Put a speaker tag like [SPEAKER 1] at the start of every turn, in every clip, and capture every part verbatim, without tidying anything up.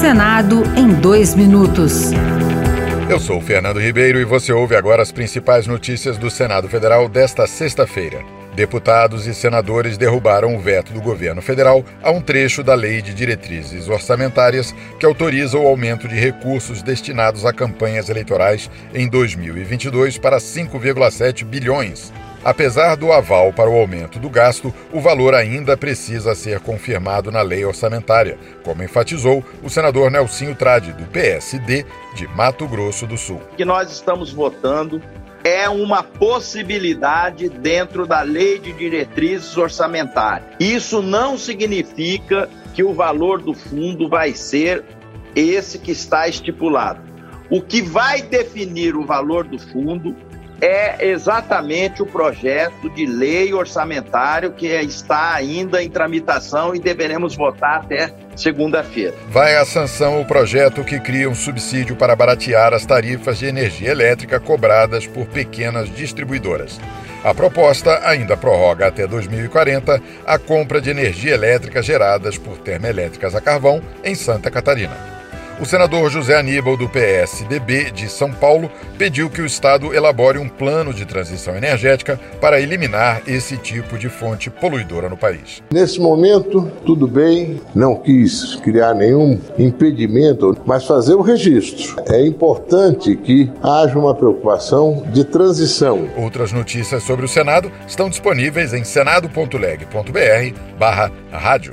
[SPEAKER 1] Senado em dois minutos.
[SPEAKER 2] Eu sou o Fernando Ribeiro e você ouve agora as principais notícias do Senado Federal desta sexta-feira. Deputados e senadores derrubaram o veto do governo federal a um trecho da Lei de Diretrizes Orçamentárias que autoriza o aumento de recursos destinados a campanhas eleitorais em dois mil e vinte e dois para cinco vírgula sete bilhões. Apesar do aval para o aumento do gasto, o valor ainda precisa ser confirmado na lei orçamentária, como enfatizou o senador Nelsinho Trade, do P S D de Mato Grosso do Sul.
[SPEAKER 3] O que nós estamos votando é uma possibilidade dentro da lei de diretrizes orçamentárias. Isso não significa que o valor do fundo vai ser esse que está estipulado. O que vai definir o valor do fundo é exatamente o projeto de lei orçamentário que está ainda em tramitação e deveremos votar até segunda-feira.
[SPEAKER 2] Vai à sanção o projeto que cria um subsídio para baratear as tarifas de energia elétrica cobradas por pequenas distribuidoras. A proposta ainda prorroga até dois mil e quarenta a compra de energia elétrica geradas por termoelétricas a carvão em Santa Catarina. O senador José Aníbal, do P S D B de São Paulo, pediu que o Estado elabore um plano de transição energética para eliminar esse tipo de fonte poluidora no país.
[SPEAKER 4] Nesse momento, tudo bem, não quis criar nenhum impedimento, mas fazer o registro. É importante que haja uma preocupação de transição.
[SPEAKER 2] Outras notícias sobre o Senado estão disponíveis em senado.leg.br barra rádio.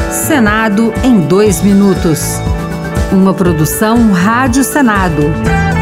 [SPEAKER 1] Senado em dois minutos. Uma produção Rádio Senado.